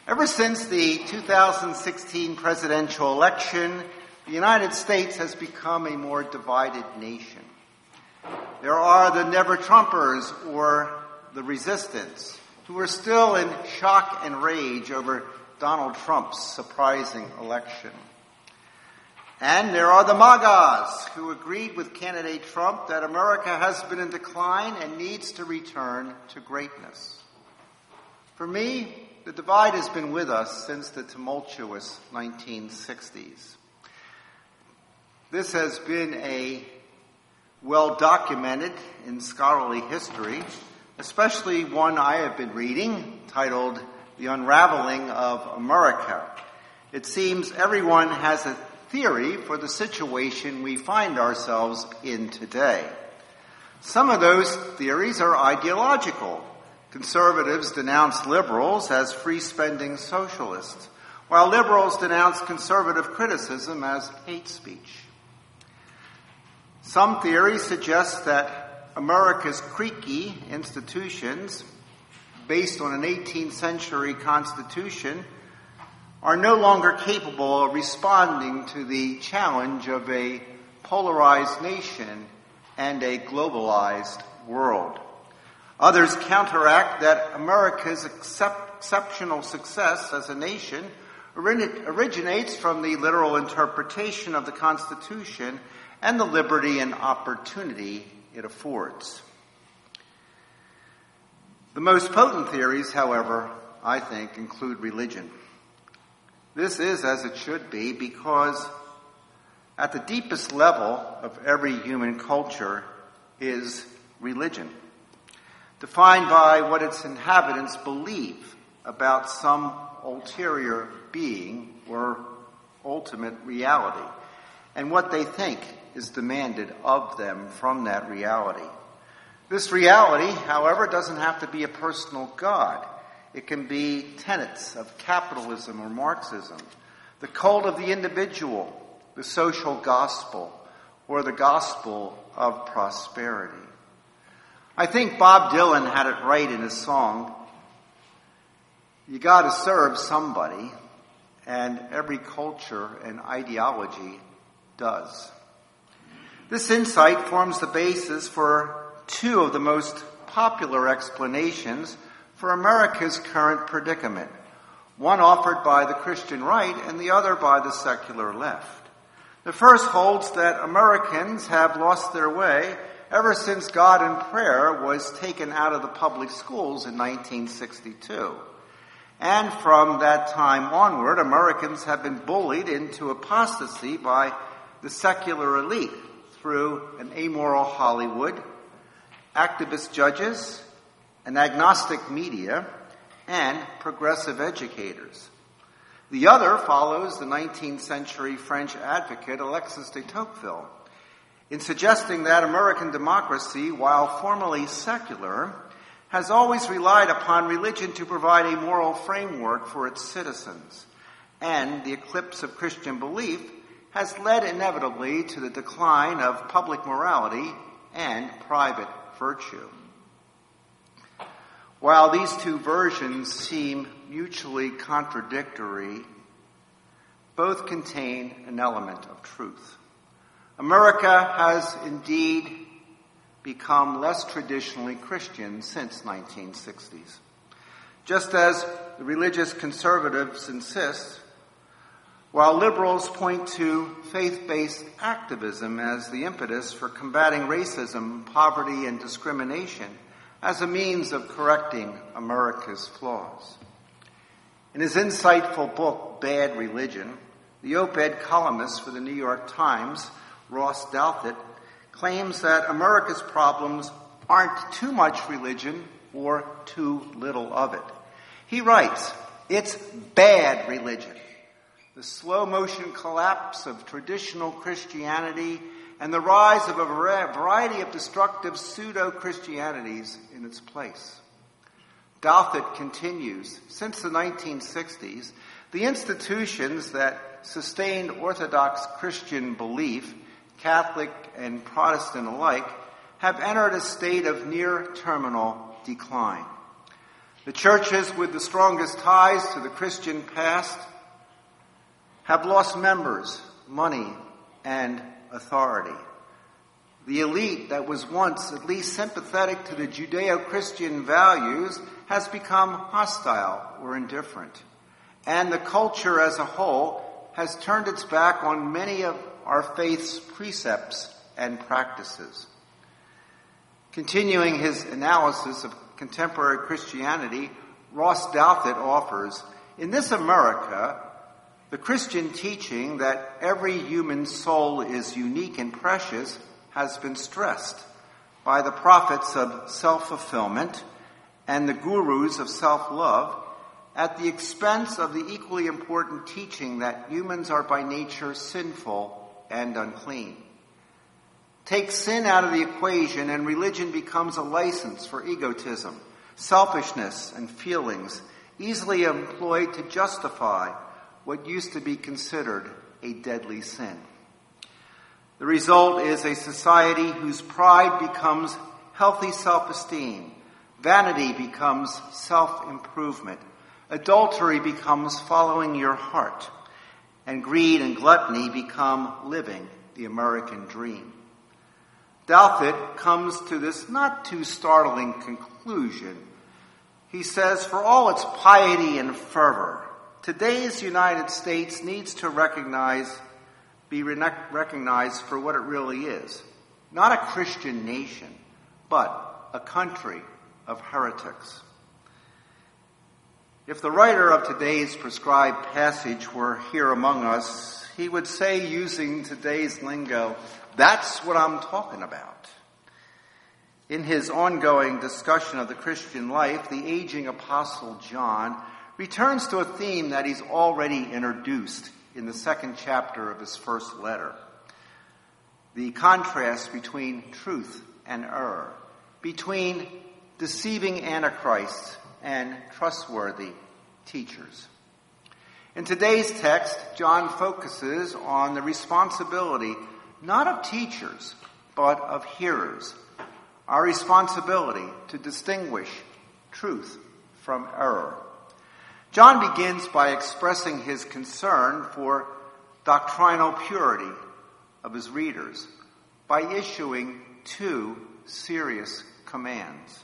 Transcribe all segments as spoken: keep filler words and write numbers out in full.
Ever since the two thousand sixteen presidential election, the United States has become a more divided nation. There are the never-Trumpers or the resistance who are still in shock and rage over Donald Trump's surprising election. And there are the MAGAs who agreed with candidate Trump that America has been in decline and needs to return to greatness. For me, the divide has been with us since the tumultuous nineteen sixties. This has been a well documented in scholarly history, especially one I have been reading titled The Unraveling of America. It seems everyone has a theory for the situation we find ourselves in today. Some of those theories are ideological. Conservatives denounce liberals as free-spending socialists, while liberals denounce conservative criticism as hate speech. Some theories suggest that America's creaky institutions, based on an eighteenth century constitution, are no longer capable of responding to the challenge of a polarized nation and a globalized world. Others counteract that America's excep- exceptional success as a nation orig- originates from the literal interpretation of the Constitution and the liberty and opportunity it affords. The most potent theories, however, I think, include religion. This is as it should be because at the deepest level of every human culture is religion, defined by what its inhabitants believe about some ulterior being or ultimate reality, and what they think is demanded of them from that reality. This reality, however, doesn't have to be a personal God. It can be tenets of capitalism or Marxism, the cult of the individual, the social gospel, or the gospel of prosperity. I think Bob Dylan had it right in his song, you gotta serve somebody, and every culture and ideology does. This insight forms the basis for two of the most popular explanations for America's current predicament, one offered by the Christian right and the other by the secular left. The first holds that Americans have lost their way ever since God in Prayer was taken out of the public schools in nineteen sixty-two. And from that time onward, Americans have been bullied into apostasy by the secular elite through an amoral Hollywood, activist judges, an agnostic media, and progressive educators. The other follows the nineteenth century French advocate Alexis de Tocqueville in suggesting that American democracy, while formally secular, has always relied upon religion to provide a moral framework for its citizens, and the eclipse of Christian belief has led inevitably to the decline of public morality and private virtue. While these two versions seem mutually contradictory, both contain an element of truth. America has indeed become less traditionally Christian since nineteen sixties. Just as the religious conservatives insist, while liberals point to faith-based activism as the impetus for combating racism, poverty, and discrimination as a means of correcting America's flaws. In his insightful book, Bad Religion, the op-ed columnist for the New York Times, Ross Douthat, claims that America's problems aren't too much religion or too little of it. He writes, it's bad religion. The slow-motion collapse of traditional Christianity and the rise of a variety of destructive pseudo-Christianities in its place. Douthat continues, since the nineteen sixties, the institutions that sustained Orthodox Christian belief, Catholic and Protestant alike, have entered a state of near-terminal decline. The churches with the strongest ties to the Christian past have lost members, money, and authority. The elite that was once at least sympathetic to the Judeo-Christian values has become hostile or indifferent. And the culture as a whole has turned its back on many of our faith's precepts and practices. Continuing his analysis of contemporary Christianity, Ross Douthat offers, in this America, the Christian teaching that every human soul is unique and precious has been stressed by the prophets of self-fulfillment and the gurus of self-love at the expense of the equally important teaching that humans are by nature sinful and unclean. Take sin out of the equation and religion becomes a license for egotism, selfishness, and feelings easily employed to justify what used to be considered a deadly sin. The result is a society whose pride becomes healthy self-esteem, vanity becomes self-improvement, adultery becomes following your heart, and greed and gluttony become living the American dream. Douthat comes to this not too startling conclusion. He says, for all its piety and fervor, today's United States needs to recognize, be recognized for what it really is. Not a Christian nation, but a country of heretics. If the writer of today's prescribed passage were here among us, he would say, using today's lingo, that's what I'm talking about. In his ongoing discussion of the Christian life, the aging apostle John returns to a theme that he's already introduced in the second chapter of his first letter. The contrast between truth and error, between deceiving antichrists and trustworthy teachers. In today's text, John focuses on the responsibility not of teachers, but of hearers. Our responsibility to distinguish truth from error. John begins by expressing his concern for doctrinal purity of his readers by issuing two serious commands.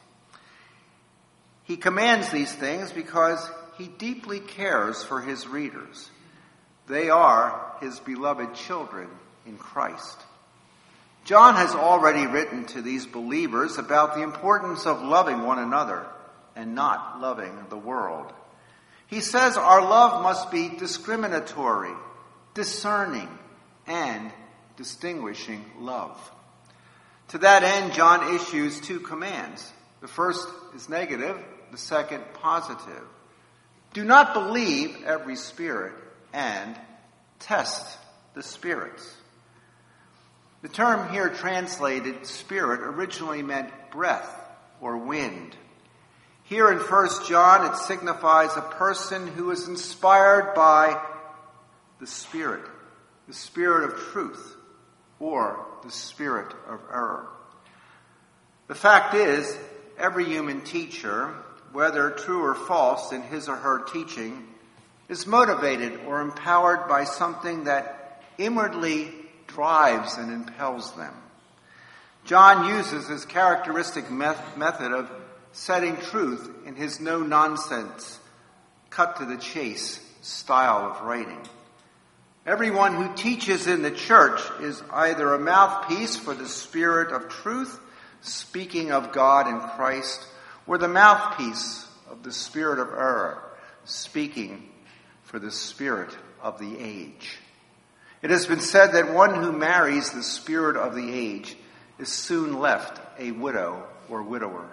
He commands these things because he deeply cares for his readers. They are his beloved children in Christ. John has already written to these believers about the importance of loving one another and not loving the world. He says our love must be discriminatory, discerning, and distinguishing love. To that end, John issues two commands. The first is negative, the second positive. Do not believe every spirit, and test the spirits. The term here translated spirit originally meant breath or wind. Here in First John, it signifies a person who is inspired by the Spirit, the Spirit of truth, or the Spirit of error. The fact is, every human teacher, whether true or false in his or her teaching, is motivated or empowered by something that inwardly drives and impels them. John uses his characteristic method of setting truth in his no-nonsense, cut-to-the-chase style of writing. Everyone who teaches in the church is either a mouthpiece for the Spirit of truth, speaking of God and Christ, or the mouthpiece of the Spirit of error, speaking for the spirit of the age. It has been said that one who marries the spirit of the age is soon left a widow or widower.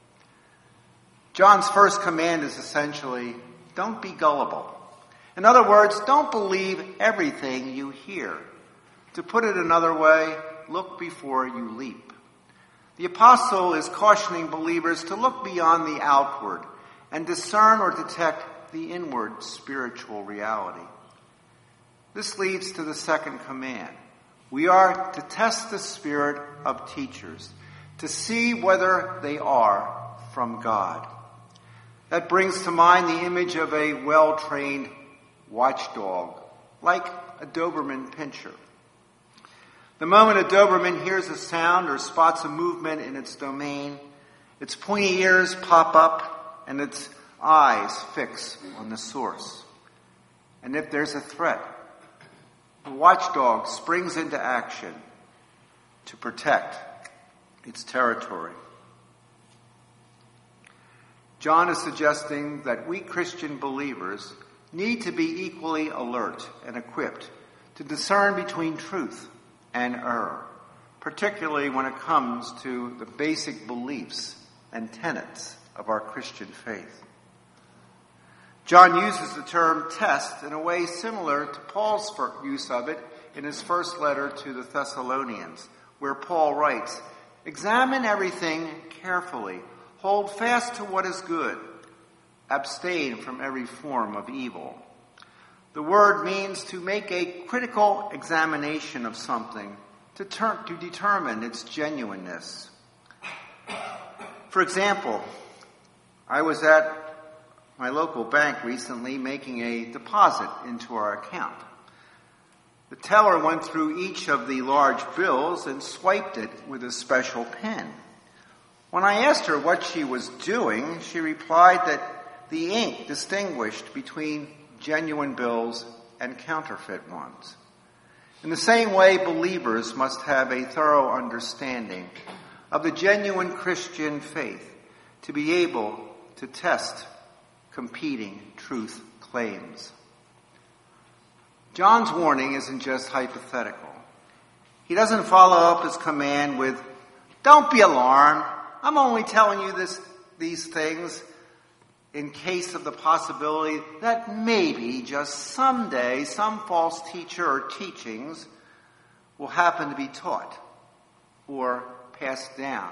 John's first command is essentially, don't be gullible. In other words, don't believe everything you hear. To put it another way, look before you leap. The apostle is cautioning believers to look beyond the outward and discern or detect the inward spiritual reality. This leads to the second command. We are to test the spirit of teachers, to see whether they are from God. That brings to mind the image of a well-trained watchdog, like a Doberman Pinscher. The moment a Doberman hears a sound or spots a movement in its domain, its pointy ears pop up and its eyes fix on the source. And if there's a threat, the watchdog springs into action to protect its territory. John is suggesting that we Christian believers need to be equally alert and equipped to discern between truth and error, particularly when it comes to the basic beliefs and tenets of our Christian faith. John uses the term test in a way similar to Paul's use of it in his first letter to the Thessalonians, where Paul writes, "Examine everything carefully. Hold fast to what is good. Abstain from every form of evil." The word means to make a critical examination of something, to, ter- to determine its genuineness. For example, I was at my local bank recently making a deposit into our account. The teller went through each of the large bills and swiped it with a special pen. When I asked her what she was doing, she replied that the ink distinguished between genuine bills and counterfeit ones. In the same way, believers must have a thorough understanding of the genuine Christian faith to be able to test competing truth claims. John's warning isn't just hypothetical. He doesn't follow up his command with, "Don't be alarmed. I'm only telling you this, these things in case of the possibility that maybe just someday some false teacher or teachings will happen to be taught or passed down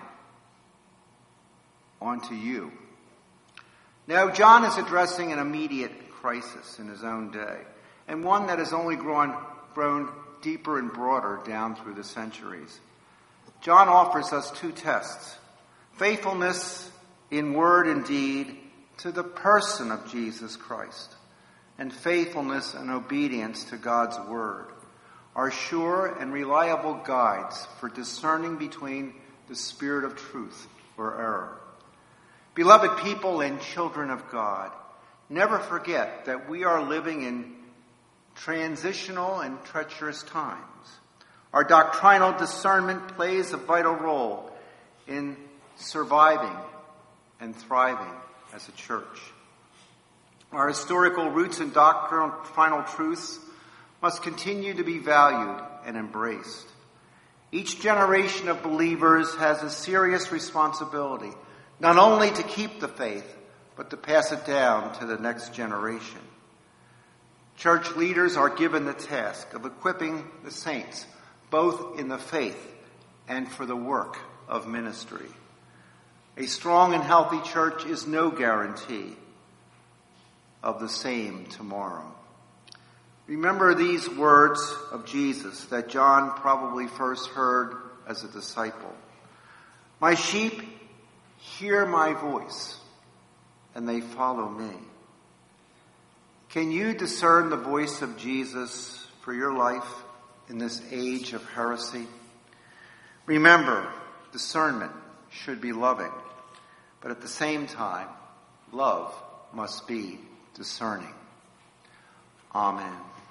onto you." Now, John is addressing an immediate crisis in his own day, and one that has only grown, grown deeper and broader down through the centuries. John offers us two tests: faithfulness in word and deed to the person of Jesus Christ, and faithfulness and obedience to God's word are sure and reliable guides for discerning between the spirit of truth or error. Beloved people and children of God, never forget that we are living in transitional and treacherous times. Our doctrinal discernment plays a vital role in surviving and thriving as a church. Our historical roots and doctrinal truths must continue to be valued and embraced. Each generation of believers has a serious responsibility, not only to keep the faith, but to pass it down to the next generation. Church leaders are given the task of equipping the saints, both in the faith and for the work of ministry. A strong and healthy church is no guarantee of the same tomorrow. Remember these words of Jesus that John probably first heard as a disciple. "My sheep hear my voice, and they follow me." Can you discern the voice of Jesus for your life in this age of heresy? Remember, discernment should be loving, but at the same time, love must be discerning. Amen.